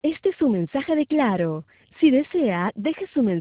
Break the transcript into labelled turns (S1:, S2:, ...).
S1: Este es su mensaje de Claro. Si desea, deje su mensaje.